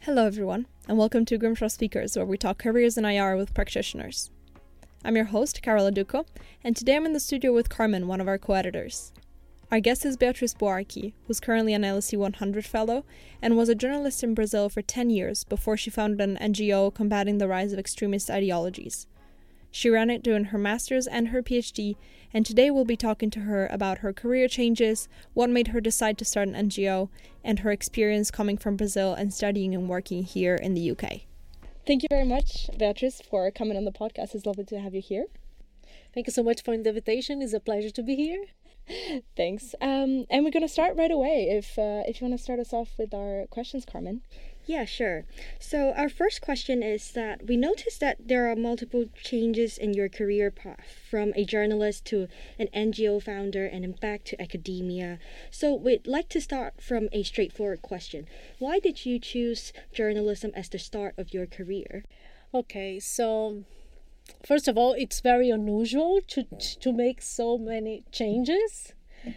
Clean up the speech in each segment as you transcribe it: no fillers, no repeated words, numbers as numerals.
Hello everyone, and welcome to Grimshaw Speakers, where we talk careers in IR with practitioners. I'm your host, Carola Duco, and today I'm in the studio with Carmen, one of our co-editors. Our guest is Beatriz Boarque, who's currently an LSE 100 fellow, and was a journalist in Brazil for 10 years before she founded an NGO combating the rise of extremist ideologies. She ran it during her master's and her PhD, and today we'll be talking to her about her career changes, what made her decide to start an NGO, and her experience coming from Brazil and studying and working here in the UK. Thank you very much, Beatriz, for coming on the podcast. It's lovely to have you here. Thank you so much for the invitation. It's a pleasure to be here. Thanks. And we're going to start right away. If you want to start us off with our questions, Carmen. Yeah, sure. So our first question is that we noticed that there are multiple changes in your career path, from a journalist to an NGO founder and then back to academia. So we'd like to start from a straightforward question. Why did you choose journalism as the start of your career? Okay, so first of all, it's very unusual to make so many changes.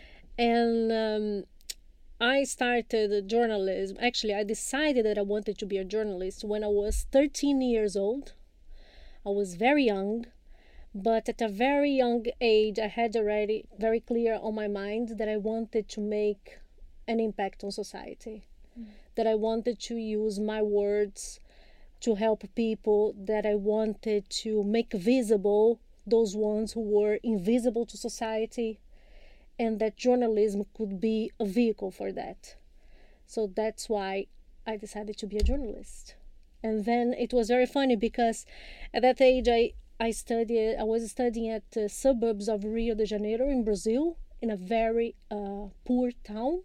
And I started journalism. Actually, I decided that I wanted to be a journalist when I was 13 years old. I was very young, but at a very young age, I had already very clear on my mind that I wanted to make an impact on society, that I wanted to use my words to help people, that I wanted to make visible those ones who were invisible to society, and that journalism could be a vehicle for that. So that's why I decided to be a journalist. And then it was very funny because at that age I was studying at the suburbs of Rio de Janeiro in Brazil, in a very poor town.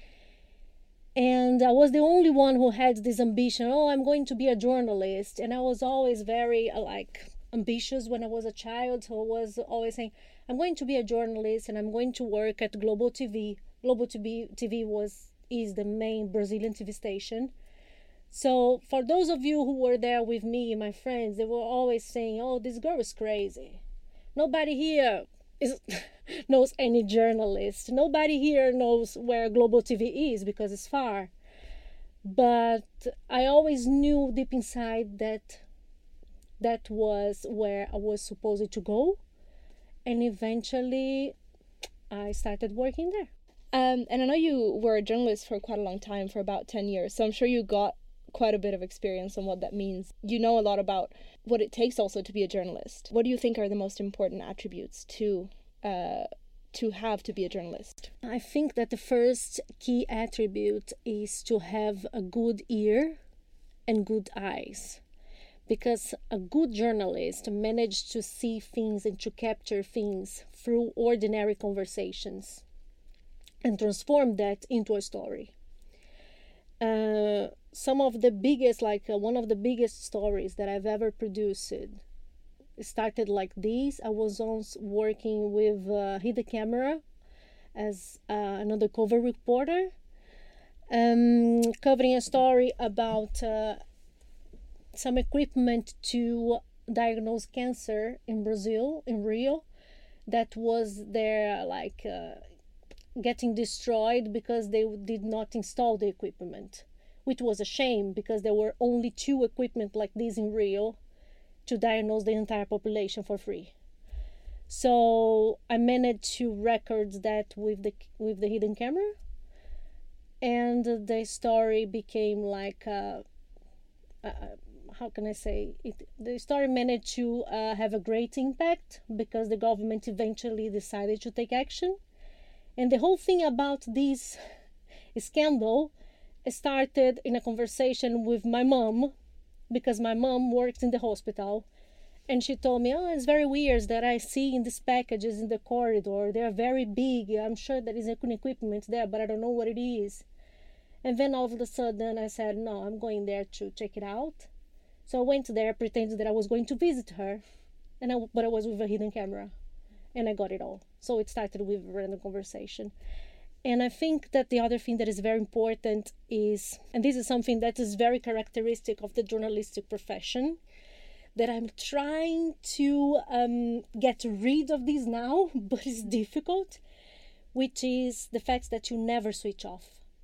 And I was the only one who had this ambition, I'm going to be a journalist. And I was always very ambitious when I was a child, so I was always saying, I'm going to be a journalist and I'm going to work at Global TV. Global TV is the main Brazilian TV station. So for those of you who were there with me and my friends, they were always saying, this girl is crazy. Nobody here knows any journalist. Nobody here knows where Global TV is because it's far. But I always knew deep inside that was where I was supposed to go. And eventually, I started working there. And I know you were a journalist for quite a long time, for about 10 years. So I'm sure you got quite a bit of experience on what that means. You know a lot about what it takes also to be a journalist. What do you think are the most important attributes to have to be a journalist? I think that the first key attribute is to have a good ear and good eyes. Because a good journalist managed to see things and to capture things through ordinary conversations and transform that into a story. Some of the biggest, one of the biggest stories that I've ever produced started like this. I was once working with Hidden Camera as an undercover reporter, covering a story about some equipment to diagnose cancer in Brazil, in Rio, that was there getting destroyed because they did not install the equipment, which was a shame because there were only 2 equipment like this in Rio to diagnose the entire population for free. So I managed to record that with the Hidden Camera, and the story became how can I say it? The story managed to have a great impact because the government eventually decided to take action. And the whole thing about this scandal started in a conversation with my mom, because my mom works in the hospital. And she told me, it's very weird that I see in these packages in the corridor. They're very big. I'm sure there is equipment there, but I don't know what it is. And then all of a sudden I said, no, I'm going there to check it out. So I went there, pretended that I was going to visit her, but I was with a Hidden Camera, and I got it all. So it started with a random conversation. And I think that the other thing that is very important is, and this is something that is very characteristic of the journalistic profession, that I'm trying to get rid of this now, but it's difficult, which is the fact that you never switch off.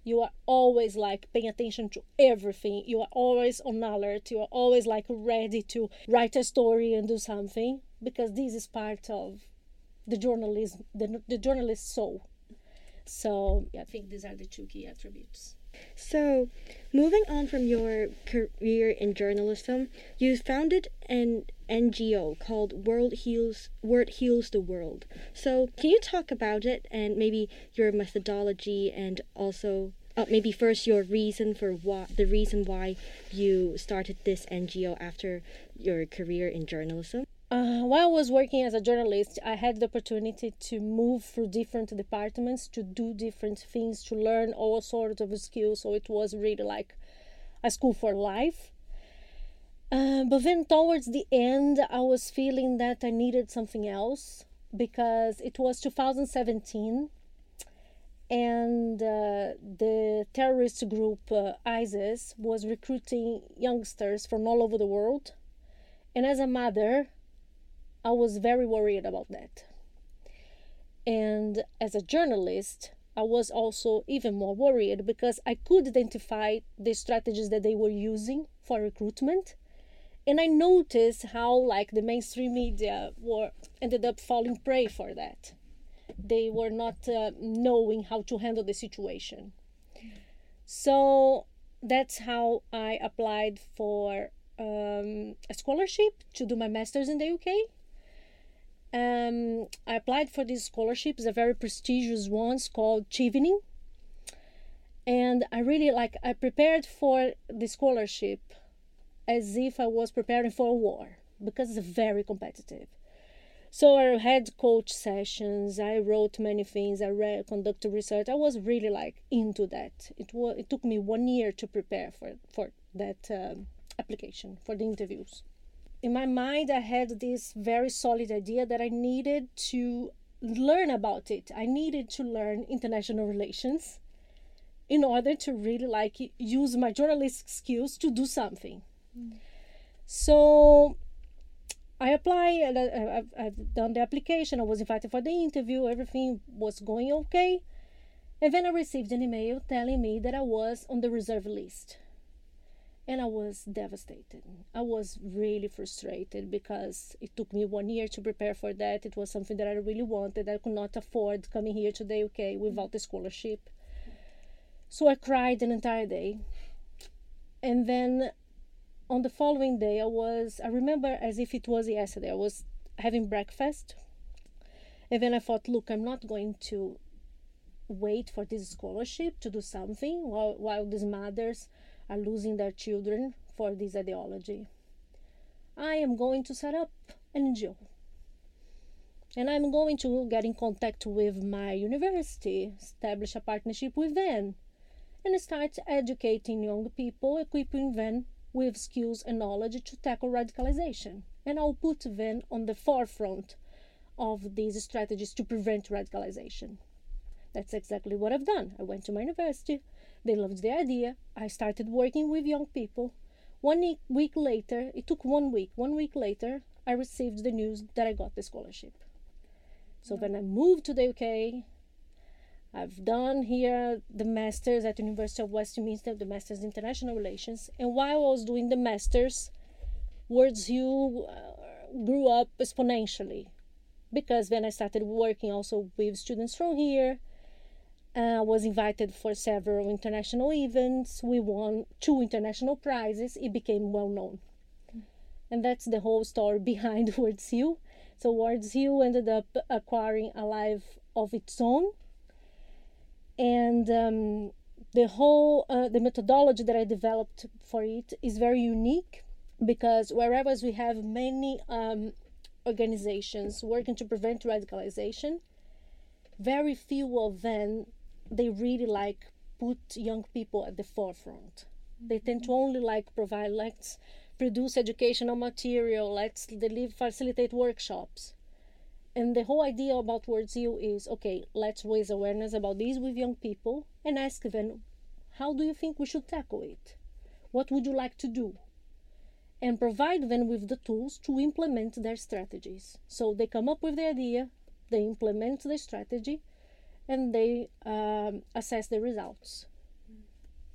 You are always like paying attention to everything. You are always on alert. You are always like ready to write a story and do something, because this is part of the journalism, the journalist's soul. So I think these are the two key attributes. So, moving on from your career in journalism, you founded an NGO called Word Heals the World. So, can you talk about it and maybe your methodology, and also maybe first your reason for the reason why you started this NGO after your career in journalism? While I was working as a journalist, I had the opportunity to move through different departments, to do different things, to learn all sorts of skills. So it was really like a school for life. But then towards the end, I was feeling that I needed something else, because it was 2017 and the terrorist group ISIS was recruiting youngsters from all over the world. And as a mother, I was very worried about that. And as a journalist, I was also even more worried, because I could identify the strategies that they were using for recruitment. And I noticed how like the mainstream media ended up falling prey for that. They were not knowing how to handle the situation. So that's how I applied for a scholarship to do my master's in the UK. I applied for this scholarship. It's a very prestigious one. It's called Chevening. And I prepared for the scholarship as if I was preparing for a war, because it's very competitive. So I had coach sessions, I wrote many things, I conducted research. I was really like into that. It took me 1 year to prepare for that application, for the interviews. In my mind, I had this very solid idea that I needed to learn about it. I needed to learn international relations in order to really use my journalistic skills to do something. So I applied, I've done the application, I was invited for the interview, everything was going okay. And then I received an email telling me that I was on the reserve list. And I was devastated. I was really frustrated, because it took me 1 year to prepare for that. It was something that I really wanted. I could not afford coming here to the UK without the scholarship. So I cried the entire day. And then on the following day, I remember as if it was yesterday, I was having breakfast. And then I thought, look, I'm not going to wait for this scholarship to do something while these mothers are losing their children for this ideology. I am going to set up an NGO. And I'm going to get in contact with my university, establish a partnership with them, and start educating young people, equipping them with skills and knowledge to tackle radicalization. And I'll put them on the forefront of these strategies to prevent radicalization. That's exactly what I've done. I went to my university. They loved the idea. I started working with young people. 1 week later, it took 1 week. 1 week later, I received the news that I got the scholarship. So when I moved to the UK, I've done here the Masters at the University of Westminster, the Masters in International Relations. And while I was doing the Masters, WordsU grew up exponentially, because then I started working also with students from here. I was invited for several international events. We won 2 international prizes. It became well known. And that's the whole story behind WordsU. So WordsU ended up acquiring a life of its own. And the methodology that I developed for it is very unique, because wherever we have many organizations working to prevent radicalization, very few of them, they really put young people at the forefront. They tend to only provide, let's produce educational material, let's facilitate workshops. And the whole idea about WordsU is, okay, let's raise awareness about this with young people and ask them, how do you think we should tackle it? What would you like to do? And provide them with the tools to implement their strategies. So they come up with the idea, they implement the strategy, and they assess the results.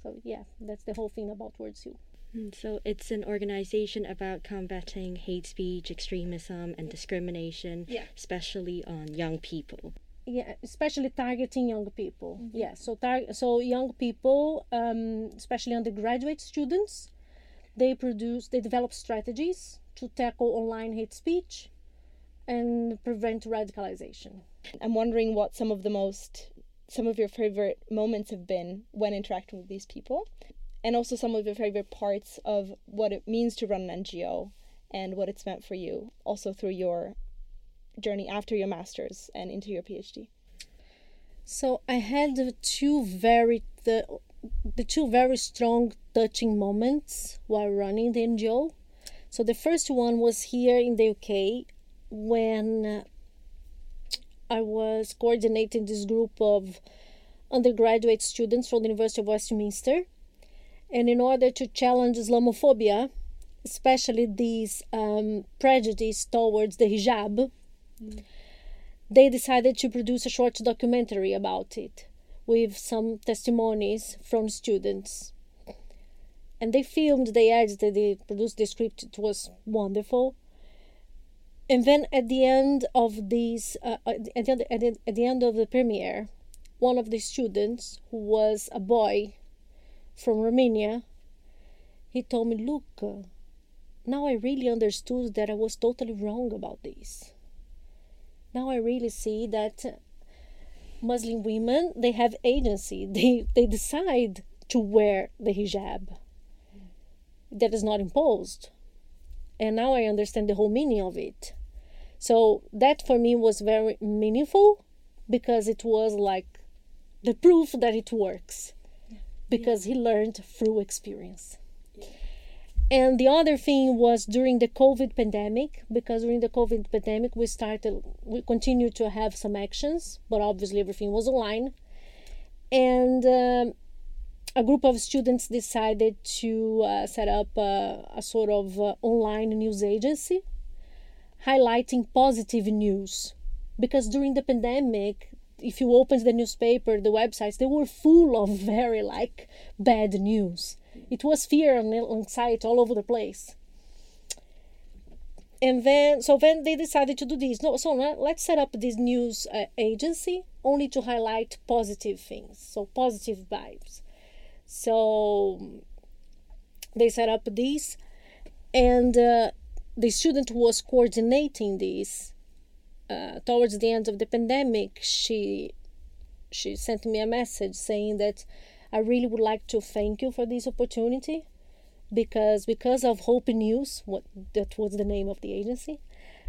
So yeah, that's the whole thing about Towards You. So it's an organization about combating hate speech, extremism, and discrimination, especially on young people. Yeah, especially targeting young people. Yeah, so young people, especially undergraduate students, they develop strategies to tackle online hate speech and prevent radicalization. I'm wondering what some of your favorite moments have been when interacting with these people, and also some of your favorite parts of what it means to run an NGO and what it's meant for you, also through your journey after your master's and into your PhD. So I had the two very strong, touching moments while running the NGO. So the first one was here in the UK when I was coordinating this group of undergraduate students from the University of Westminster. And in order to challenge Islamophobia, especially this prejudice towards the hijab, they decided to produce a short documentary about it with some testimonies from students. And they filmed, they edited, they produced the script. It was wonderful. And then at the end of this, at the end of the premiere, one of the students, who was a boy from Romania, he told me, "Look, now I really understood that I was totally wrong about this. Now I really see that Muslim women, they have agency. They decide to wear the hijab. That is not imposed. And now I understand the whole meaning of it." So that for me was very meaningful, because it was like the proof that it works, because he learned through experience. And the other thing was during the COVID pandemic, because during the COVID pandemic we continued to have some actions, but obviously everything was online. And a group of students decided to set up a sort of online news agency, highlighting positive news. Because during the pandemic, if you opened the newspaper, the websites, they were full of very bad news. It was fear and anxiety all over the place. And then they decided to do this. Let's set up this news agency only to highlight positive things, so positive vibes. So they set up this, and the student who was coordinating this, towards the end of the pandemic, she sent me a message saying that I really would like to thank you for this opportunity, because of Hope News, that was the name of the agency,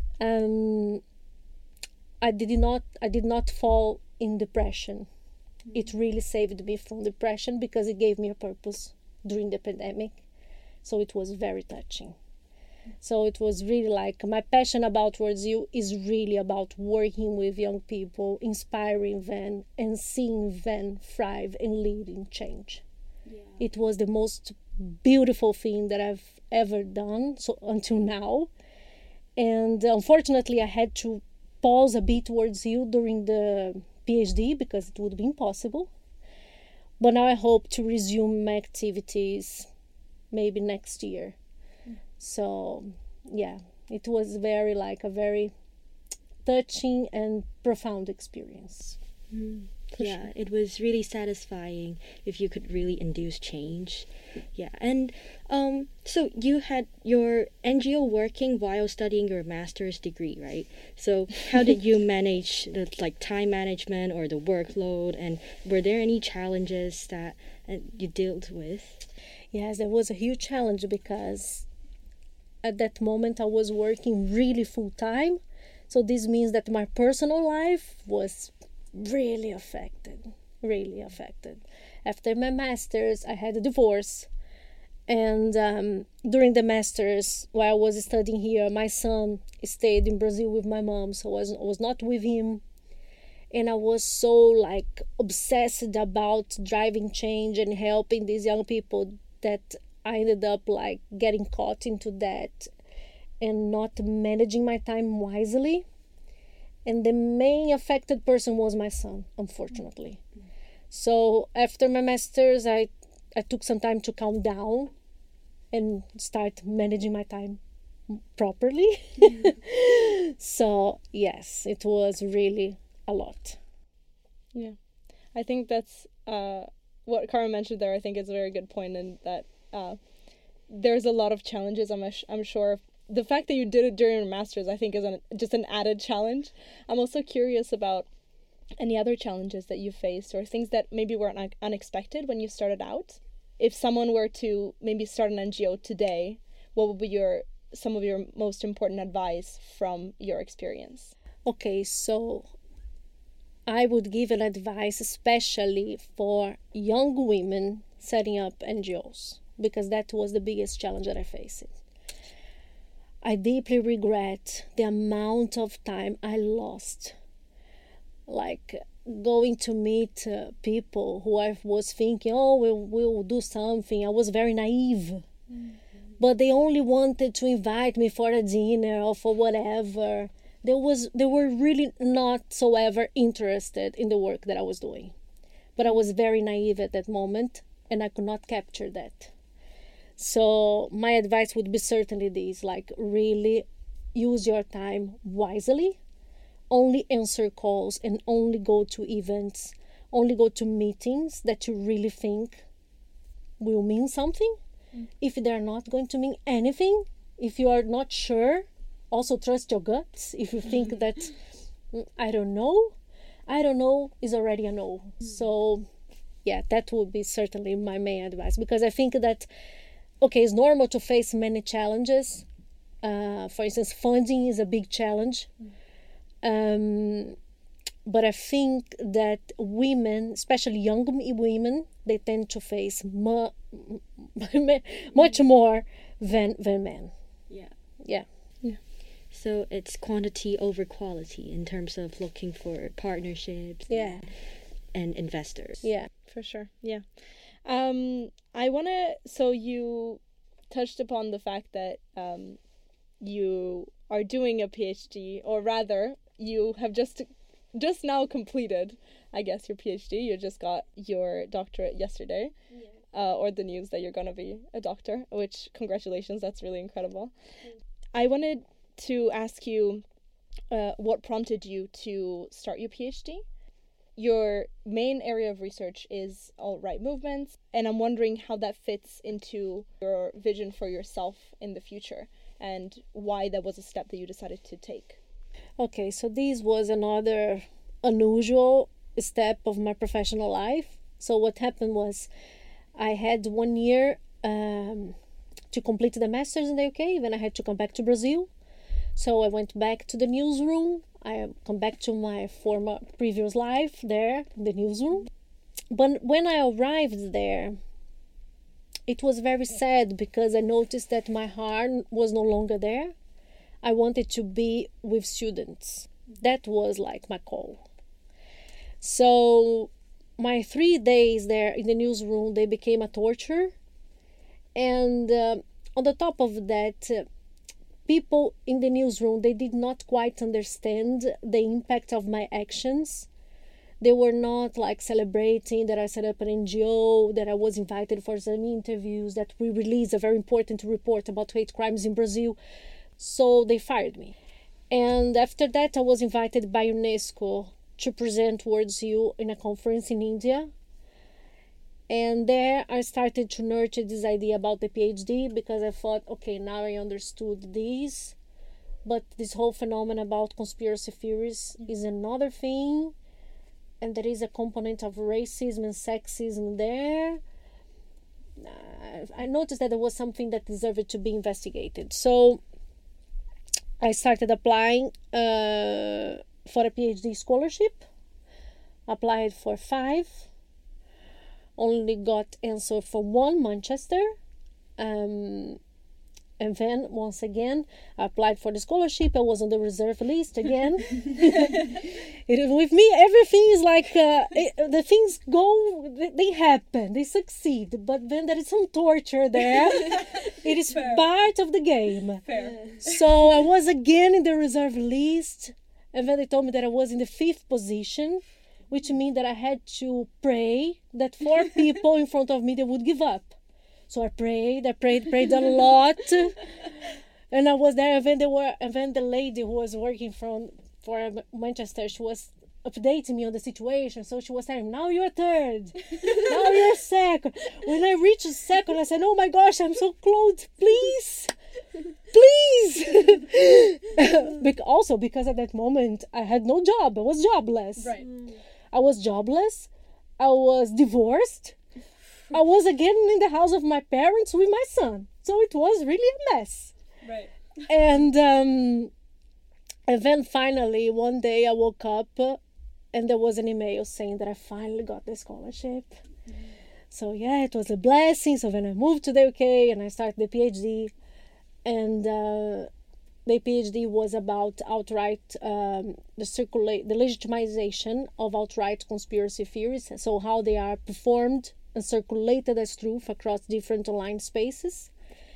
I did not fall in depression. It really saved me from depression, because it gave me a purpose during the pandemic. So it was very touching. So it was really my passion about Towards You is really about working with young people, inspiring them, and seeing them thrive and lead in change. Yeah. It was the most beautiful thing that I've ever done until now. And unfortunately, I had to pause a bit Towards You during the PhD, because it would be impossible. But now I hope to resume my activities maybe next year. So yeah, it was a very touching and profound experience. Yeah, sure. It was really satisfying if you could really induce change. Yeah, and so you had your NGO working while studying your master's degree, right? So how did you manage the time management or the workload, and were there any challenges that you dealt with? Yes, there was a huge challenge, because at that moment I was working really full-time. So this means that my personal life was really affected. After my master's, I had a divorce. And during the master's, while I was studying here, my son stayed in Brazil with my mom, so I was not with him. And I was so obsessed about driving change and helping these young people that I ended up getting caught into that and not managing my time wisely. And the main affected person was my son, unfortunately. So after my master's, I I took some time to calm down and start managing my time properly. So yes, it was really a lot. Yeah, I think that's what Carmen mentioned there. I think is a very good point, and that there's a lot of challenges. I'm sure the fact that you did it during your master's, I think, is just an added challenge. I'm also curious about any other challenges that you faced, or things that maybe were unexpected when you started out. If someone were to maybe start an NGO today, what would be some of your most important advice from your experience? Okay, so I would give an advice especially for young women setting up NGOs, because that was the biggest challenge that I faced. I deeply regret the amount of time I lost, like going to meet people who I was thinking, oh, we'll do something. I was very naive. But they only wanted to invite me for a dinner or for whatever. They were really not so ever interested in the work that I was doing. But I was very naive at that moment, and I could not capture that. So my advice would be certainly this, like really use your time wisely, only answer calls and only go to events, only go to meetings that you really think will mean something. If they're not going to mean anything, if you are not sure, also trust your guts. If you think that, I don't know is already a no. So yeah, that would be certainly my main advice, because I think that, okay, it's normal to face many challenges. For instance, funding is a big challenge. But I think that women, especially young women, they tend to face much more than men. Yeah. So it's quantity over quality in terms of looking for partnerships and investors. Yeah, for sure. Yeah. So you touched upon the fact that you are doing a PhD, or rather, you have just now completed, I guess, your PhD. You just got your doctorate yesterday, or the news that you're going to be a doctor, which, congratulations, that's really incredible. I wanted to ask you what prompted you to start your PhD. Your main area of research is alt-right movements, and I'm wondering how that fits into your vision for yourself in the future, and why that was a step that you decided to take. Okay, so this was another unusual step of my professional life. So what happened was I had 1 year to complete the master's in the UK, then I had to come back to Brazil. So I went back to the newsroom. I come back to my previous life there in the newsroom. But when I arrived there, it was very sad, because I noticed that my heart was no longer there. I wanted to be with students. That was like my call. So my 3 days there in the newsroom, they became a torture. And on the top of that, people in the newsroom, they did not quite understand the impact of my actions. They were not like celebrating that I set up an NGO, that I was invited for some interviews, that we released a very important report about hate crimes in Brazil. So they fired me. And after that, I was invited by UNESCO to present Words You in a conference in India. And there I started to nurture this idea about the PhD, because I thought, okay, now I understood this. But this whole phenomenon about conspiracy theories is another thing. And there is a component of racism and sexism there. I noticed that there was something that deserved to be investigated. So I started applying for a PhD scholarship. Applied for 5. Only got answer for 1, Manchester. And then, once again, I applied for the scholarship. I was on the reserve list again. With me, everything is like, the things go, they happen, they succeed. But then there is some torture there. It is part of the game. So I was again in the reserve list. And then they told me that I was in the 5th position, which means that I had to pray that 4 people in front of me, they would give up. So I prayed a lot. And I was there, and then the lady who was working for Manchester, she was updating me on the situation. So she was saying, now you're third, now you're second. When I reached second, I said, oh my gosh, I'm so close, please. Also because at that moment I had no job. I was jobless. Right. I was jobless. I was divorced. I was again in the house of my parents with my son. So it was really a mess. Right. And then finally one day I woke up and there was an email saying that I finally got the scholarship. So yeah, it was a blessing. So then I moved to the UK and I started the PhD. And the PhD was about outright the legitimization of outright conspiracy theories. So how they are performed and circulated as truth across different online spaces,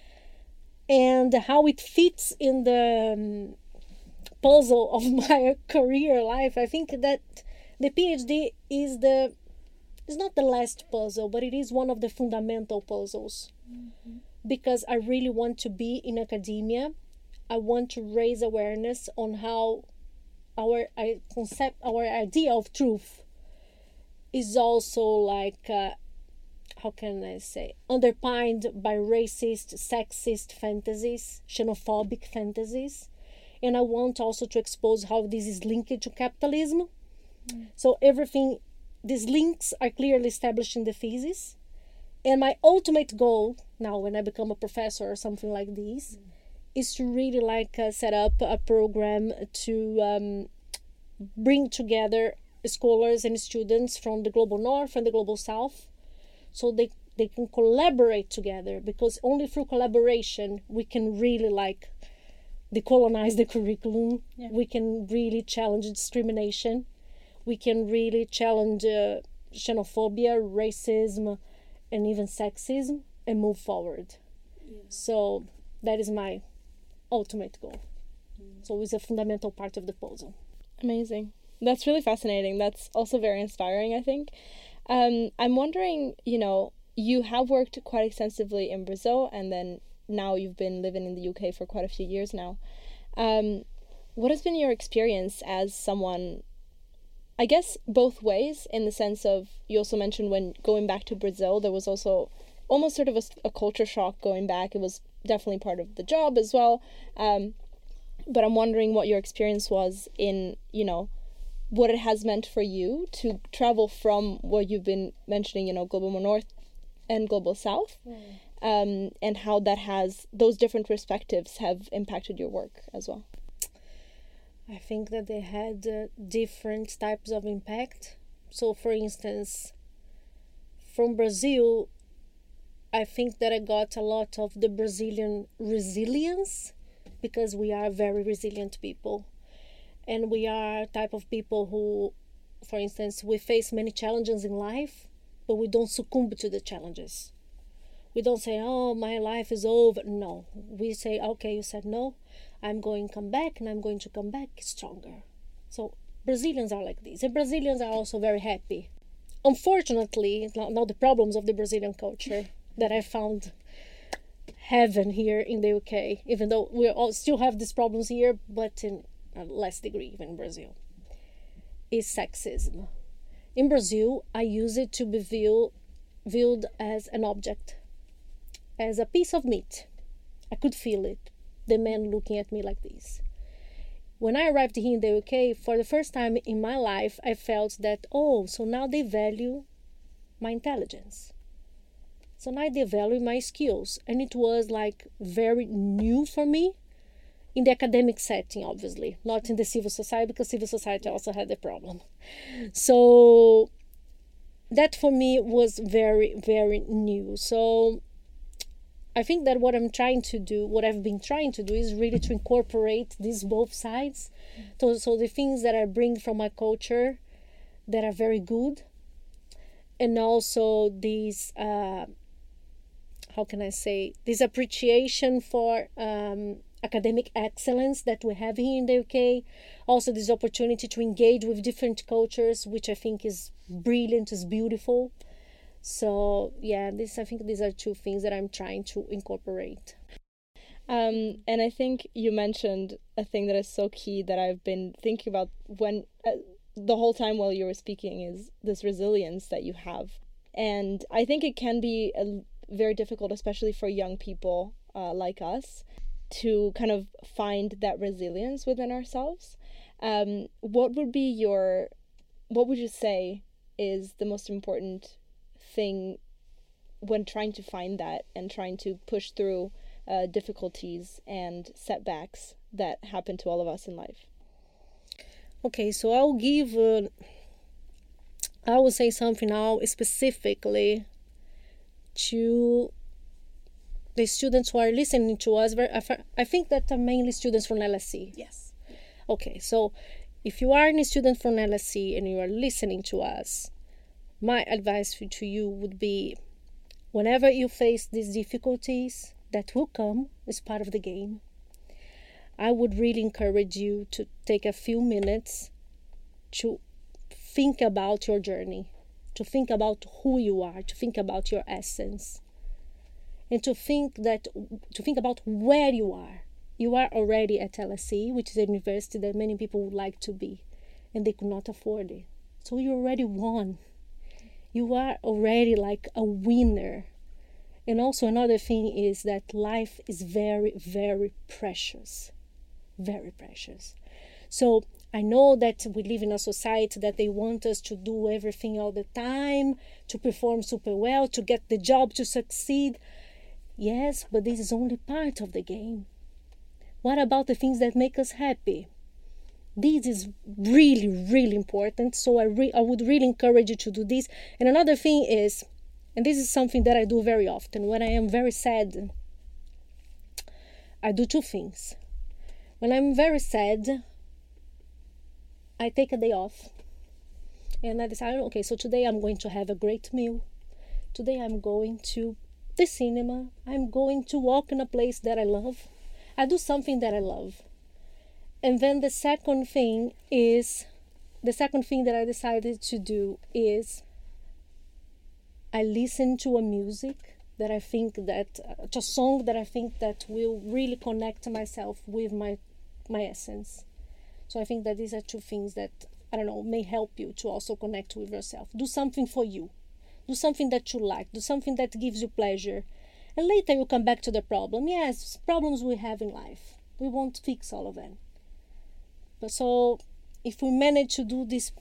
and how it fits in the puzzle of my career life. I think that the PhD is not the last puzzle, but it is one of the fundamental puzzles. Mm-hmm. Because I really want to be in academia. I want to raise awareness on how our idea of truth is also like, how can I say, underpinned by racist, sexist fantasies, xenophobic fantasies. And I want also to expose how this is linked to capitalism. So these links are clearly established in the thesis. And my ultimate goal now, when I become a professor or something like this, is to really set up a program to bring together scholars and students from the global north and the global south, so they can collaborate together, because only through collaboration we can really decolonize the curriculum. Yeah. We can really challenge discrimination. We can really challenge xenophobia, racism, and even sexism, and move forward. Yeah. So that is my ultimate goal. So it's a fundamental part of the puzzle. Amazing. That's really fascinating. That's also very inspiring, I think. I'm wondering, you have worked quite extensively in Brazil, and then now you've been living in the UK for quite a few years now. What has been your experience as someone, I guess both ways, in the sense of, you also mentioned when going back to Brazil, there was also almost sort of a culture shock going back. It was definitely part of the job as well. But I'm wondering what your experience was in, what it has meant for you to travel from what you've been mentioning, Global North and Global South, and how those different perspectives have impacted your work as well. I think that they had different types of impact. So, for instance, from Brazil, I think that I got a lot of the Brazilian resilience, because we are very resilient people. And we are a type of people who, for instance, we face many challenges in life, but we don't succumb to the challenges. We don't say, oh, my life is over. No, we say, okay, you said no, I'm going to come back, and I'm going to come back stronger. So Brazilians are like this. And Brazilians are also very happy. Unfortunately, now the problems of the Brazilian culture that I found heaven here in the UK, even though we all still have these problems here, but in a less degree than in Brazil, is sexism. In Brazil, I use it to be viewed as an object, as a piece of meat. I could feel it, the men looking at me like this. When I arrived here in the UK, for the first time in my life, I felt that, so now they value my intelligence. So now they value my skills. And it was very new for me in the academic setting, obviously, not in the civil society, because civil society also had the problem. So that for me was very, very new. So I think that what I've been trying to do is really to incorporate these both sides. So the things that I bring from my culture that are very good, and also these, how can I say, this appreciation for academic excellence that we have here in the UK. Also, this opportunity to engage with different cultures, which I think is brilliant, is beautiful. So yeah, I think these are two things that I'm trying to incorporate. And I think you mentioned a thing that is so key that I've been thinking about when the whole time while you were speaking, is this resilience that you have. And I think it can be very difficult, especially for young people like us, to kind of find that resilience within ourselves. What would you say is the most important thing when trying to find that and trying to push through difficulties and setbacks that happen to all of us in life? Okay, so I will say something now specifically to the students who are listening to us. I think that are mainly students from LSE. Yes. Okay, so if you are a student from LSE and you are listening to us, my advice to you would be, whenever you face these difficulties that will come as part of the game, I would really encourage you to take a few minutes to think about your journey, to think about who you are, to think about your essence, and to think about where you are. You are already at LSE, which is a university that many people would like to be, and they could not afford it. So you already won. You are already like a winner. And also another thing is that life is very, very precious. Very precious. So I know that we live in a society that they want us to do everything all the time, to perform super well, to get the job, to succeed. Yes, but this is only part of the game. What about the things that make us happy? This is really, really important. So I would really encourage you to do this. And another thing is, and this is something that I do very often, when I am very sad, I do two things. When I'm very sad, I take a day off. And I decide, okay, so today I'm going to have a great meal. Today I'm going to the cinema. I'm going to walk in a place that I love. I do something that I love. And then the second thing that I decided to do is I listen to a music that I think that, a song that I think that will really connect myself with my essence. So I think that these are two things that, I don't know, may help you to also connect with yourself. Do something for you. Do something that you like. Do something that gives you pleasure. And later you come back to the problem. Yes, problems we have in life. We won't fix all of them. But so if we manage to do these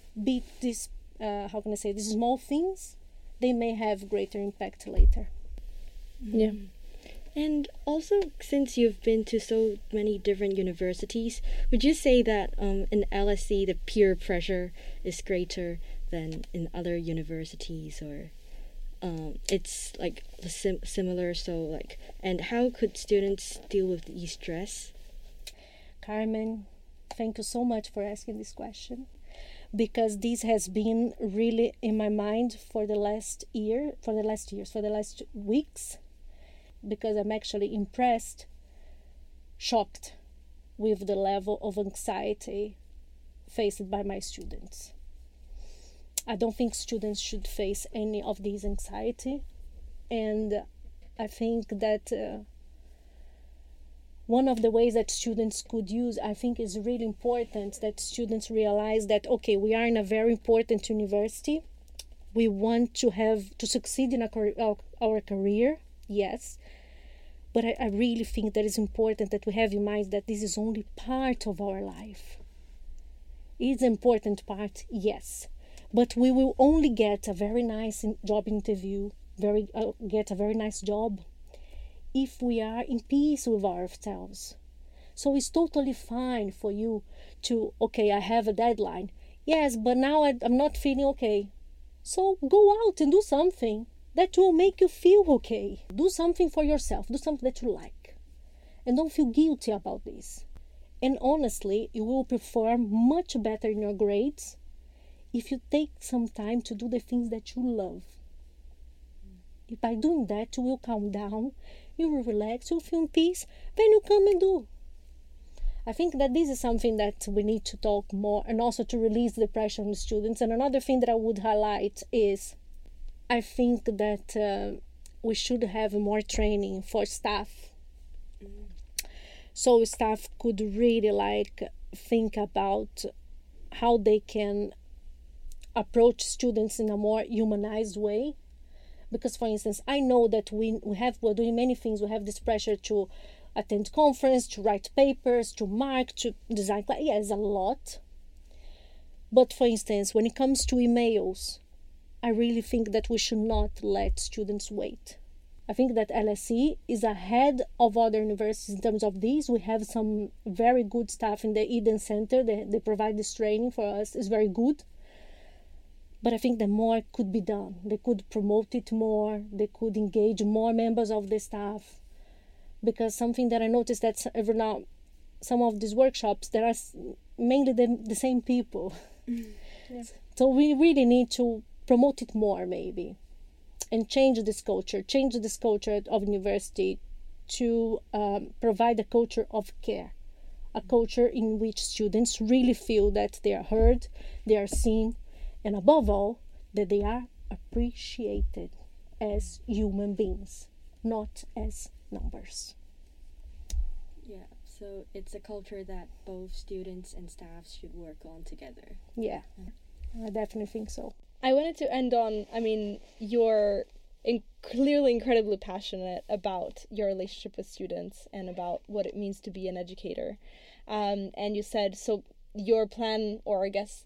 small things, they may have greater impact later. Yeah. And also, since you've been to so many different universities, would you say that in LSE the peer pressure is greater than in other universities, or it's like similar? So like, and how could students deal with the stress? Carmen, thank you so much for asking this question, because this has been really in my mind for the last weeks, because I'm actually shocked with the level of anxiety faced by my students. I don't think students should face any of these anxiety, and I think that one of the ways that students could use, I think is really important, that students realize that, okay, we are in a very important university. We want to succeed in our career, yes. But I really think that it's important that we have in mind that this is only part of our life. It's an important part, yes. But we will only get a very nice job interview, get a very nice job, if we are in peace with ourselves. So it's totally fine for you to, okay, I have a deadline. Yes, but now I'm not feeling okay. So go out and do something that will make you feel okay. Do something for yourself. Do something that you like. And don't feel guilty about this. And honestly, you will perform much better in your grades if you take some time to do the things that you love. By doing that, you will calm down, you will relax, you'll feel in peace, then you come and do. I think that this is something that we need to talk more, and also to release the pressure on the students. And another thing that I would highlight is, I think that we should have more training for staff. So staff could really think about how they can approach students in a more humanized way. Because, for instance, I know that we're doing many things. We have this pressure to attend conference, to write papers, to mark, to design. Yes, a lot. But, for instance, when it comes to emails, I really think that we should not let students wait. I think that LSE is ahead of other universities in terms of these. We have some very good staff in the Eden Center. They provide this training for us. It's very good. But I think that more could be done. They could promote it more. They could engage more members of the staff. Because something that I noticed that every now, some of these workshops, there are mainly the same people. Yeah. So we really need to promote it more, maybe, and change this culture of university to provide a culture of care, a culture in which students really feel that they are heard, they are seen, and above all, that they are appreciated as human beings, not as numbers. Yeah, so it's a culture that both students and staff should work on together. Yeah, I definitely think so. I wanted to end on, you're clearly incredibly passionate about your relationship with students and about what it means to be an educator. And you said, so your plan, or I guess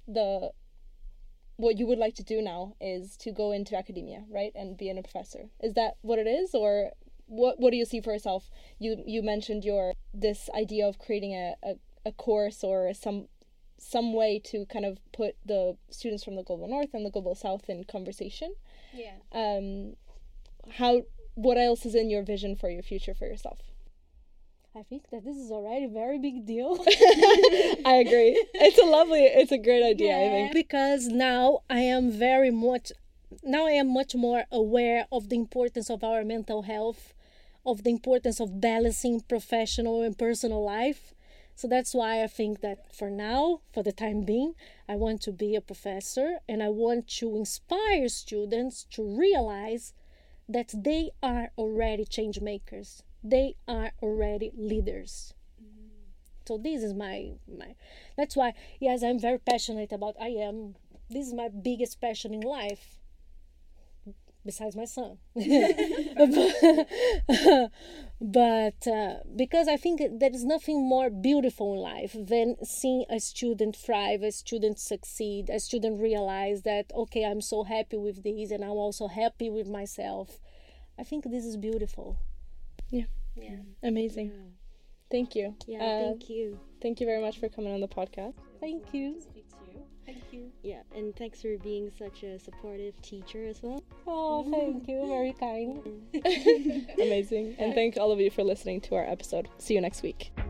what you would like to do now is to go into academia, right? And be a professor. Is that what it is? Or what do you see for yourself? You mentioned this idea of creating a course or some way to kind of put the students from the Global North and the Global South in conversation. Yeah. What else is in your vision for your future for yourself? I think that this is already a very big deal. I agree. It's a great idea, yeah, I think. Because now I am much more aware of the importance of our mental health, of the importance of balancing professional and personal life. So that's why I think that for now, for the time being, I want to be a professor, and I want to inspire students to realize that they are already change makers. They are already leaders. So this is my that's why, yes, I'm very passionate about this is my biggest passion in life, besides my son. But because I think there is nothing more beautiful in life than seeing a student thrive, a student succeed, a student realize that, okay, I'm so happy with this, and I'm also happy with myself. I think this is beautiful. Yeah. Amazing. Yeah. Thank you. Yeah, thank you. Thank you very much for coming on the podcast. Thank you. Thank you. Yeah, and thanks for being such a supportive teacher as well. Oh, thank you. Very kind. Amazing. And thank all of you for listening to our episode. See you next week.